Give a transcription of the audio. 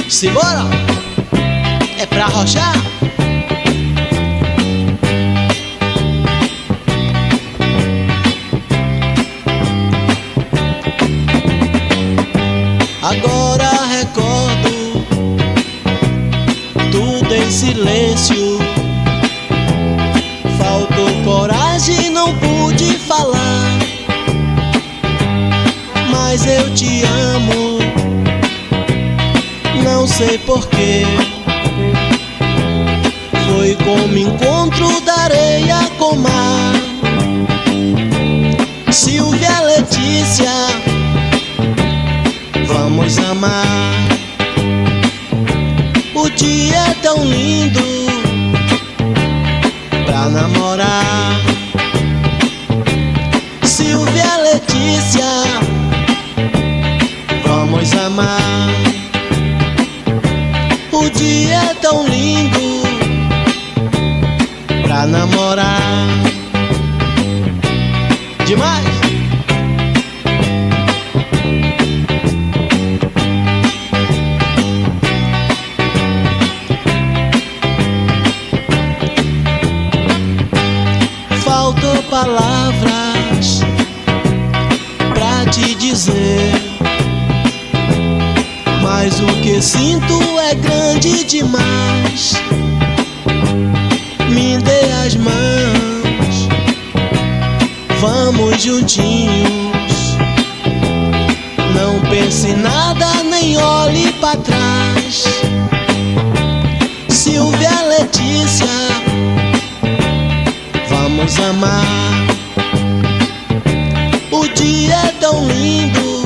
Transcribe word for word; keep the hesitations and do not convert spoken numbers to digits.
Simbora! É pra arrochar? Agora recordo tudo em silêncio. Faltou coragem, não pude falar, mas eu te amo, não sei porquê. Foi como encontro da areia com mar. Silvia, Letícia, vamos amar. O dia é tão lindo pra namorar. Silvia, Letícia, vamos amar. O dia é tão lindo pra namorar. Demais! Faltou palavras pra te dizer, mas o que sinto é grande demais. Me dê as mãos, vamos juntinhos. Não pense em nada, nem olhe pra trás. Silvia, Letícia, vamos amar. O dia é tão lindo